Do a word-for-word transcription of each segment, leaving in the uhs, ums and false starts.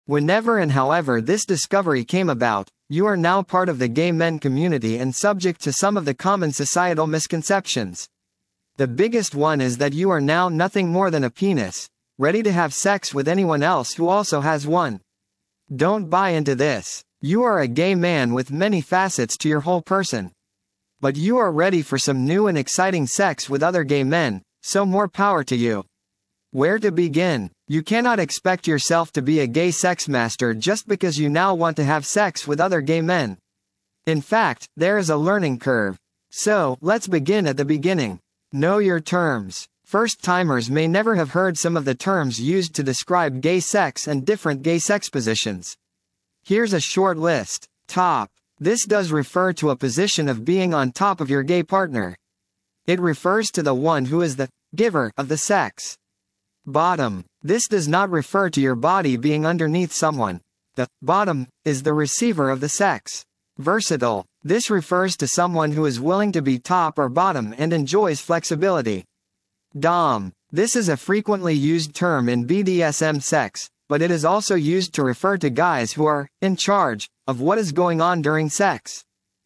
Whenever and however this discovery came about, you are now part of the gay men community and subject to some of the common societal misconceptions. The biggest one is that you are now nothing more than a penis, ready to have sex with anyone else who also has one. Don't buy into this. You are a gay man with many facets to your whole person. But you are ready for some new and exciting sex with other gay men, so more power to you. Where to begin? You cannot expect yourself to be a gay sex master just because you now want to have sex with other gay men. In fact, there is a learning curve. So, let's begin at the beginning. Know your terms. First-timers may never have heard some of the terms used to describe gay sex and different gay sex positions. Here's a short list. Top. This does refer to a position of being on top of your gay partner. It refers to the one who is the giver of the sex. Bottom. This does not refer to your body being underneath someone. The bottom is the receiver of the sex. Versatile. This refers to someone who is willing to be top or bottom and enjoys flexibility. Dom. This is a frequently used term in B D S M sex, but it is also used to refer to guys who are in charge of what is going on during sex.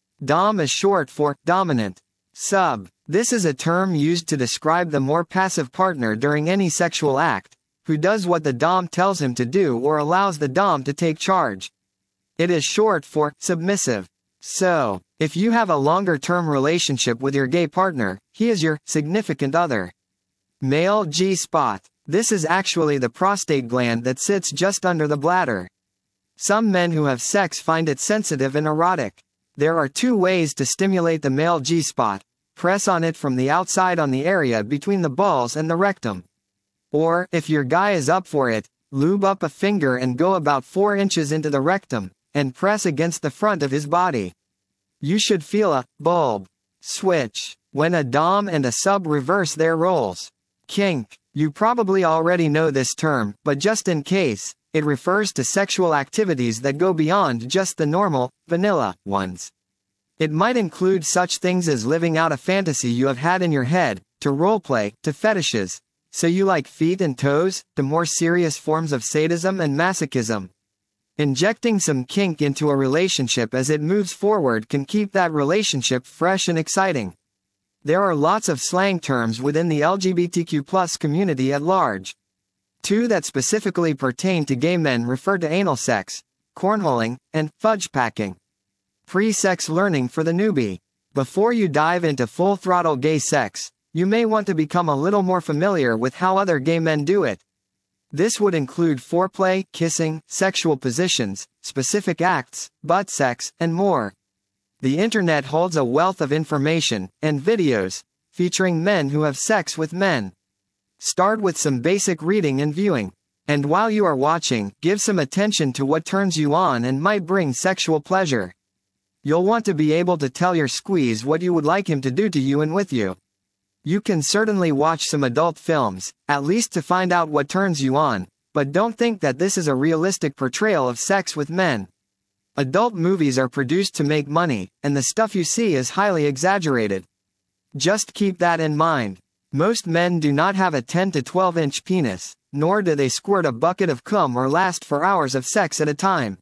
Dom is short for dominant. Sub. This is a term used to describe the more passive partner during any sexual act, who does what the dom tells him to do or allows the dom to take charge. It is short for submissive. So, if you have a longer-term relationship with your gay partner, he is your significant other. Male G-spot. This is actually the prostate gland that sits just under the bladder. Some men who have sex find it sensitive and erotic. There are two ways to stimulate the male G-spot. Press on it from the outside on the area between the balls and the rectum. Or, if your guy is up for it, lube up a finger and go about four inches into the rectum, and press against the front of his body. You should feel a bulb switch when a dom and a sub reverse their roles. Kink. You probably already know this term, but just in case, it refers to sexual activities that go beyond just the normal, vanilla ones. It might include such things as living out a fantasy you have had in your head, to roleplay, to fetishes. So you like feet and toes, to more serious forms of sadism and masochism. Injecting some kink into a relationship as it moves forward can keep that relationship fresh and exciting. There are lots of slang terms within the L G B T Q plus community at large. Two that specifically pertain to gay men refer to anal sex, cornholing, and fudge packing. Pre-sex learning for the newbie. Before you dive into full-throttle gay sex, you may want to become a little more familiar with how other gay men do it. This would include foreplay, kissing, sexual positions, specific acts, butt sex, and more. The internet holds a wealth of information, and videos, featuring men who have sex with men. Start with some basic reading and viewing. And while you are watching, give some attention to what turns you on and might bring sexual pleasure. You'll want to be able to tell your squeeze what you would like him to do to you and with you. You can certainly watch some adult films, at least to find out what turns you on, but don't think that this is a realistic portrayal of sex with men. Adult movies are produced to make money, and the stuff you see is highly exaggerated. Just keep that in mind. Most men do not have a ten to twelve inch penis, nor do they squirt a bucket of cum or last for hours of sex at a time.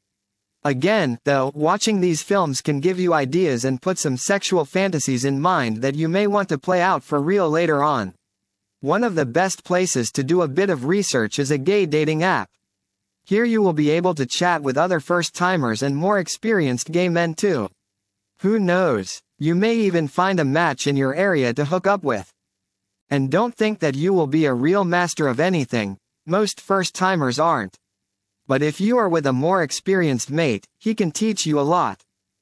Again, though, watching these films can give you ideas and put some sexual fantasies in mind that you may want to play out for real later on. One of the best places to do a bit of research is a gay dating app. Here you will be able to chat with other first-timers and more experienced gay men too. Who knows? You may even find a match in your area to hook up with. And don't think that you will be a real master of anything. Most first-timers aren't. But if you are with a more experienced mate, he can teach you a lot.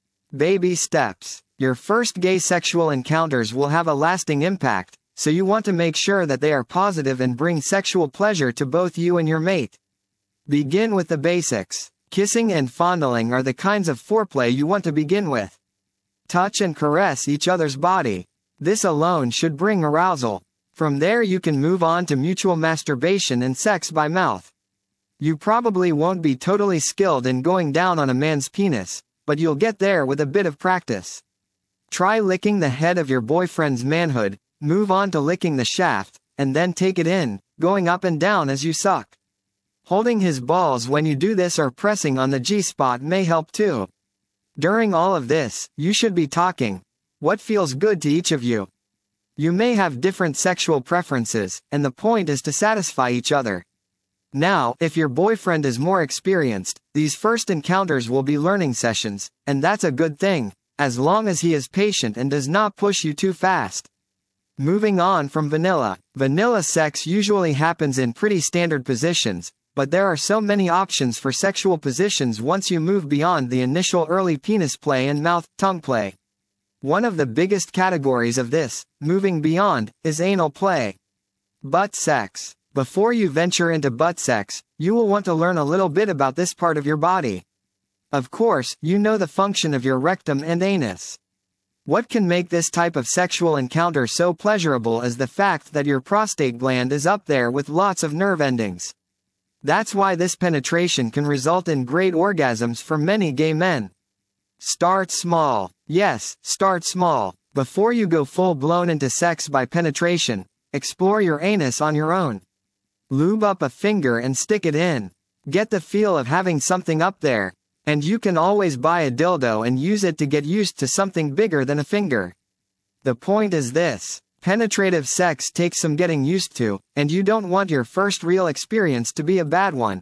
Baby steps. Your first gay sexual encounters will have a lasting impact, so you want to make sure that they are positive and bring sexual pleasure to both you and your mate. Begin with the basics. Kissing and fondling are the kinds of foreplay you want to begin with. Touch and caress each other's body. This alone should bring arousal. From there you can move on to mutual masturbation and sex by mouth. You probably won't be totally skilled in going down on a man's penis, but you'll get there with a bit of practice. Try licking the head of your boyfriend's manhood, move on to licking the shaft, and then take it in, going up and down as you suck. Holding his balls when you do this or pressing on the G-spot may help too. During all of this, you should be talking what feels good to each of you. You may have different sexual preferences, and the point is to satisfy each other. Now, if your boyfriend is more experienced, these first encounters will be learning sessions, and that's a good thing, as long as he is patient and does not push you too fast. Moving on from vanilla. Vanilla sex usually happens in pretty standard positions, but there are so many options for sexual positions once you move beyond the initial early penis play and mouth-tongue play. One of the biggest categories of this, moving beyond, is anal play. Butt sex. Before you venture into butt sex, you will want to learn a little bit about this part of your body. Of course, you know the function of your rectum and anus. What can make this type of sexual encounter so pleasurable is the fact that your prostate gland is up there with lots of nerve endings. That's why this penetration can result in great orgasms for many gay men. Start small. Yes, start small. Before you go full-blown into sex by penetration, explore your anus on your own. Lube up a finger and stick it in. Get the feel of having something up there. And you can always buy a dildo and use it to get used to something bigger than a finger. The point is this: penetrative sex takes some getting used to, and you don't want your first real experience to be a bad one.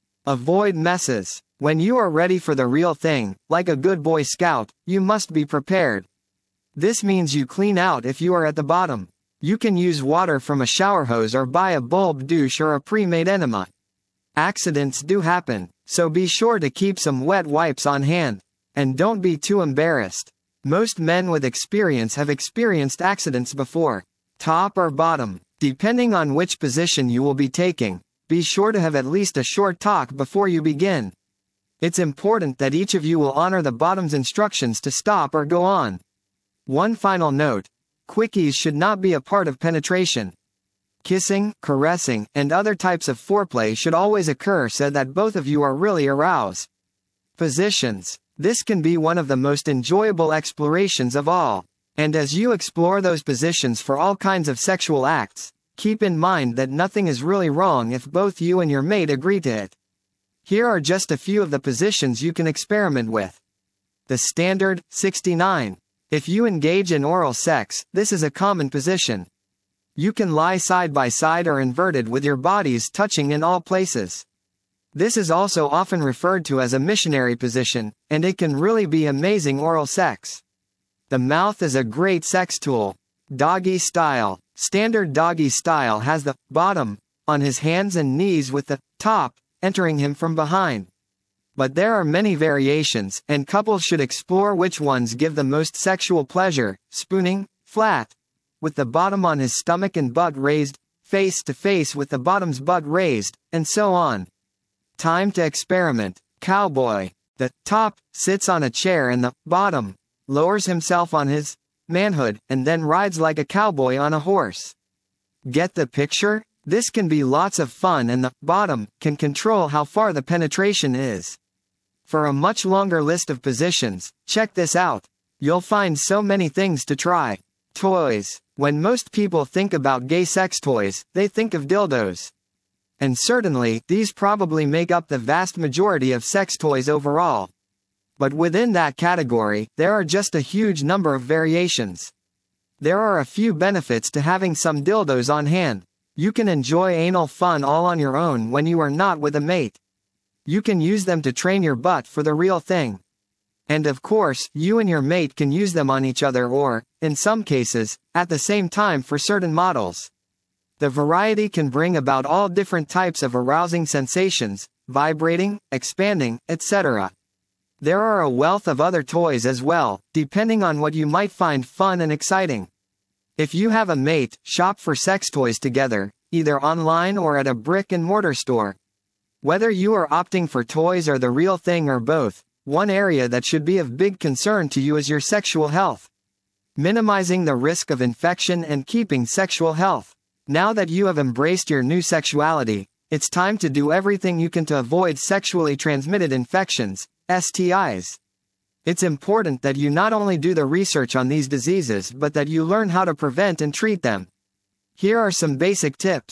Avoid messes. When you are ready for the real thing, like a good Boy Scout, you must be prepared. This means you clean out if you are at the bottom. You can use water from a shower hose or buy a bulb douche or a pre-made enema. Accidents do happen, so be sure to keep some wet wipes on hand. And don't be too embarrassed. Most men with experience have experienced accidents before. Top or bottom, depending on which position you will be taking, be sure to have at least a short talk before you begin. It's important that each of you will honor the bottom's instructions to stop or go on. One final note: quickies should not be a part of penetration. Kissing, caressing, and other types of foreplay should always occur so that both of you are really aroused. Positions. This can be one of the most enjoyable explorations of all. And as you explore those positions for all kinds of sexual acts, keep in mind that nothing is really wrong if both you and your mate agree to it. Here are just a few of the positions you can experiment with. The standard, sixty-nine. If you engage in oral sex, this is a common position. You can lie side by side or inverted with your bodies touching in all places. This is also often referred to as a missionary position, and it can really be amazing oral sex. The mouth is a great sex tool. Doggy style. Standard doggy style has the bottom on his hands and knees with the top entering him from behind. But there are many variations, and couples should explore which ones give the most sexual pleasure. Spooning, flat, with the bottom on his stomach and butt raised, face to face with the bottom's butt raised, and so on. Time to experiment. Cowboy. The top sits on a chair and the bottom lowers himself on his manhood, and then rides like a cowboy on a horse. Get the picture? This can be lots of fun, and the bottom can control how far the penetration is. For a much longer list of positions, check this out. You'll find so many things to try. Toys. When most people think about gay sex toys, they think of dildos. And certainly, these probably make up the vast majority of sex toys overall. But within that category, there are just a huge number of variations. There are a few benefits to having some dildos on hand. You can enjoy anal fun all on your own when you are not with a mate. You can use them to train your butt for the real thing. And of course, you and your mate can use them on each other or, in some cases, at the same time for certain models. The variety can bring about all different types of arousing sensations, vibrating, expanding, et cetera. There are a wealth of other toys as well, depending on what you might find fun and exciting. If you have a mate, shop for sex toys together, either online or at a brick-and-mortar store. Whether you are opting for toys or the real thing or both, one area that should be of big concern to you is your sexual health. Minimizing the risk of infection and keeping sexual health. Now that you have embraced your new sexuality, it's time to do everything you can to avoid sexually transmitted infections, S T Is. It's important that you not only do the research on these diseases but that you learn how to prevent and treat them. Here are some basic tips.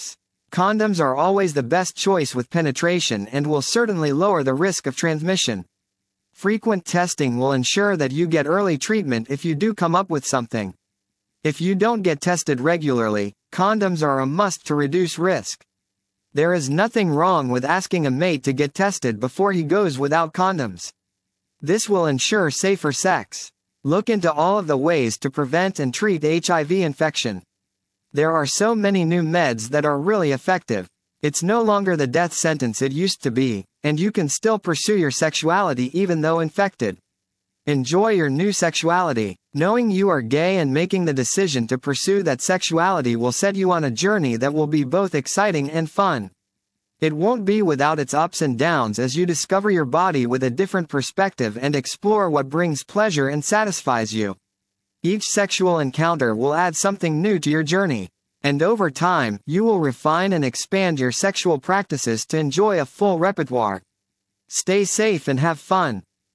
Condoms are always the best choice with penetration and will certainly lower the risk of transmission. Frequent testing will ensure that you get early treatment if you do come up with something. If you don't get tested regularly, condoms are a must to reduce risk. There is nothing wrong with asking a mate to get tested before he goes without condoms. This will ensure safer sex. Look into all of the ways to prevent and treat H I V infection. There are so many new meds that are really effective. It's no longer the death sentence it used to be, and you can still pursue your sexuality even though infected. Enjoy your new sexuality. Knowing you are gay and making the decision to pursue that sexuality will set you on a journey that will be both exciting and fun. It won't be without its ups and downs as you discover your body with a different perspective and explore what brings pleasure and satisfies you. Each sexual encounter will add something new to your journey. And over time, you will refine and expand your sexual practices to enjoy a full repertoire. Stay safe and have fun.